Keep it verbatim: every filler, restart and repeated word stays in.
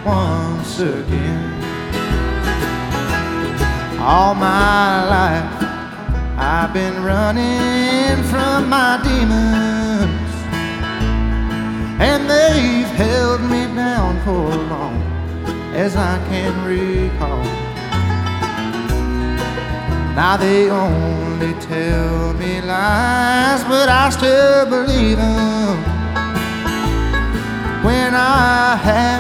once again. All my life I've been running from my demons, and they've held me down for long as I can recall. Now they only tell me lies, but I still believe them when I have